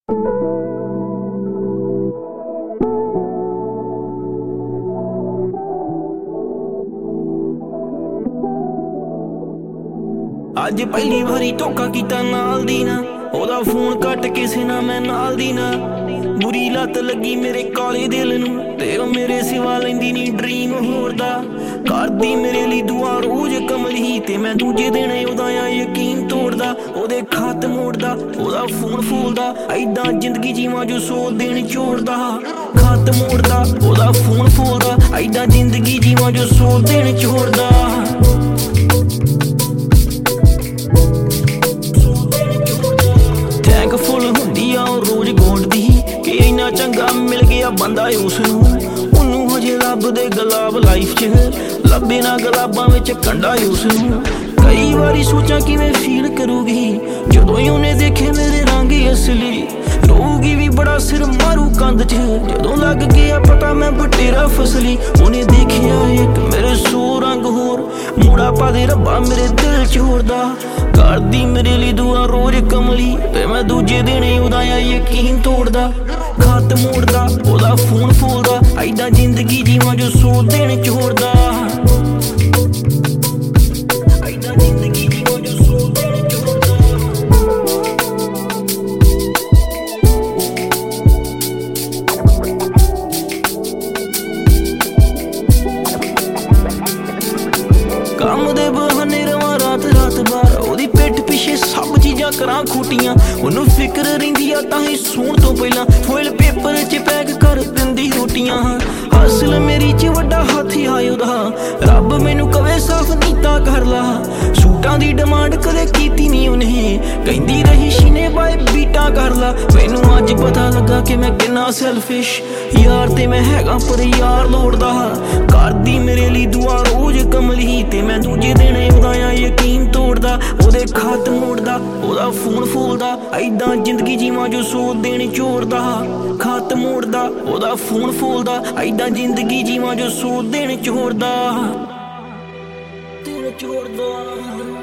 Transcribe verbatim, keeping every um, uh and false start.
ਅੱਜ ਪਹਿਲੀ ਵਾਰੀ ਧੋਖਾ ਕੀਤਾ ਨਾਲ ਦੀ ਨਾ, ਉਹਦਾ ਫੋਨ ਕੱਟ ਕਿਸੇ ਨਾ ਮੈਂ ਨਾਲ ਦੀ ਨਾ। ਬੁਰੀ ਲੱਤ ਲੱਗੀ ਮੇਰੇ ਕਾਲੇ ਦਿਲ ਨੂੰ, ਤੇ ਉਹ ਮੇਰੇ ਸਿਵਾ ਲੈਂਦੀ ਨੀ ਡਰੀਮ ਹੋਰ ਦਾ। ਕਰਦੀ ਮੇਰੇ ਲਈ ਦੁਆ ਰੋਜ਼ ਕਮਲੀ, ਤੇ ਮੈਂ ਦੂਜੇ ਦਿਨ ਉਹਦਾ ਆ ਯਕੀਨ ਤੋੜਦਾ। ਉਹਦੇ ਖਤ ਮੋੜਦਾ, ਉਹਦਾ ਫੋਨ ਫੋਲਦਾ, ਐਦਾਂ ਜ਼ਿੰਦਗੀ ਜੀਵਾਂ ਜੋ ਸੌ ਦਿਨ ਛੋੜਦਾ। ਖਤ ਮੋੜਦਾ, ਉਹਦਾ ਫੋਨ ਫੋਲਦਾ, ਐਦਾਂ ਜ਼ਿੰਦਗੀ ਜੀਵਾਂ ਜੋ ਸੌ ਦਿਨ ਛੋੜਦਾ। ਫੁੱਲ ਹੁੰਦੀ ਆ ਉਹ ਰੋਜ਼ ਗੋਂਡਦੀ, ਕਿ ਇੰਨਾ ਚੰਗਾ ਮਿਲ ਗਿਆ ਬੰਦਾ ਉਸ ਨੂੰ। ਉਹਨੂੰ ਹਜੇ ਲੱਭਦੇ ਗੁਲਾਬ ਲਾਈਫ 'ਚ, ਲੱਭੇ ਨਾ ਗੁਲਾਬਾਂ ਵਿੱਚ ਕੰਡਾ ਉਸ ਨੂੰ। ਕਈ ਵਾਰੀ ਸੋਚਾਂ ਕਿਵੇਂ ਫੀਲ ਕਰੂਗੀ ਜਦੋਂ ਹੀ ਉਹਨੇ ਦੇਖੇ ਮੇਰੇ ਰੰਗ ਅਸਲੀ। ਰੋਊਗੀ ਵੀ ਬੜਾ ਸਿਰ ਮਾਰੂ ਕੰਧ 'ਚ, ਜਦੋਂ ਲੱਗ ਗਿਆ ਪਤਾ ਮੈਂ ਬਟੇਰਾ ਫਸਲੀ। ਉਹਨੇ ਦੇਖਿਆ ਇੱਕ ਮੇਰੇ ਸੌ ਰੰਗ ਹੋਰ, ਮੂੜਾ ਪਾ ਦੇ ਰੱਬਾ ਮੇਰੇ ਦਿਲ 'ਚ ਹੋਰਦਾ। ਕਰਦੀ ਮੇਰੇ ਲਈ ਦੁਆ ਰੋਜ਼ ਕਮਲੀ, ਤੇ ਮੈਂ ਦੂਜੇ ਦਿਨ ਉਹਦਾ ਆ ਯਕੀਨ ਤੋੜਦਾ। ਖਤ ਮੋੜਦਾ, ਉਹਦਾ ਫੋਨ ਫੋਲਦਾ, ਐਦਾਂ ਜ਼ਿੰਦਗੀ ਜੀਵਾਂ ਜੋ ਸੌ ਦਿਨ ਛੋੜਦਾ। ਐਦਾਂ ਜ਼ਿੰਦਗੀ ਜੀਵਾਂ ਜੋ ਸੌ ਦਿਨ ਛੋੜਦਾ। ਕੰਮ ਦੇ ਬਹਾਨੇ ਰਵਾਂ ਰਾਤ ਰਾਤ ਬਾਰ, ਉਹਦੀ ਪਿੱਠ ਪਿੱਛੇ ਸਭ ਚੀਜ਼ਾਂ ਕਰਾਂ ਖੂਟੀਆਂ। ਉਹਨੂੰ ਫਿਕਰ ਰਹਿੰਦੀ ਆ ਤਾਂ ਹੀ ਸੌਣ ਤੋਂ ਪਹਿਲਾਂ ਫੋਇਲ ਪੇਪਰ 'ਚ ਪੈਕ ਕਰ ਦਿੰਦੀ ਰੋਟੀਆਂ। ਅਸਲ ਮੇਰੀ 'ਚ ਵੱਡਾ ਹੱਥ ਆ ਉਹਦਾ, ਰੱਬ ਮੈਨੂੰ ਕਵੇ ਸਾਫ਼ ਨੀਤਾ ਕਰ ਲਾ। ਸੂਟਾਂ ਦੀ ਡਿਮਾਂਡ ਕਦੇ ਕੀਤੀ ਨਹੀਂ ਉਹਨੇ, ਕਹਿੰਦੀ ਰਹੀ ਸ਼ੀਨੇ ਬਾਏ ਬੀਟਾਂ ਕਰ ਲਾ। ਮੈਨੂੰ ਅੱਜ ਪਤਾ ਲੱਗਾ ਕਿ ਮੈਂ ਕਿੰਨਾ ਸੈਲਫਿਸ਼ ਯਾਰ ਤੇ ਮੈਂ ਹੈਗਾ, ਪਰ ਯਾਰ ਲੋੜਦਾ। ਕਰਦੀ ਮੇਰੇ ਲਈ ਦੁਆ ਰੋਜ਼ ਕਮਲੀ, ਤੇ ਮੈਂ ਦੂਜੇ ਦਿਨ ਉਹਦਾ ਆ ਯਕੀਨ ਤੋੜਦਾ। ਉਹਦੇ ਖਤ ਮੋੜਦਾ, ਉਹਦਾ ਫੋਨ ਫੋਲਦਾ, ਐਦਾਂ ਜ਼ਿੰਦਗੀ ਜੀਵਾਂ ਜੋ ਸੌ ਦਿਨ ਛੋੜਦਾ। ਖਤ ਮੋੜਦਾ, ਉਹਦਾ ਫੋਨ ਫੋਲਦਾ, ਐਦਾਂ ਜ਼ਿੰਦਗੀ ਜੀਵਾਂ ਜੋ ਸੌ ਦਿਨ ਛੋੜਦਾ। ਦਿਨ ਛੋੜਦਾ।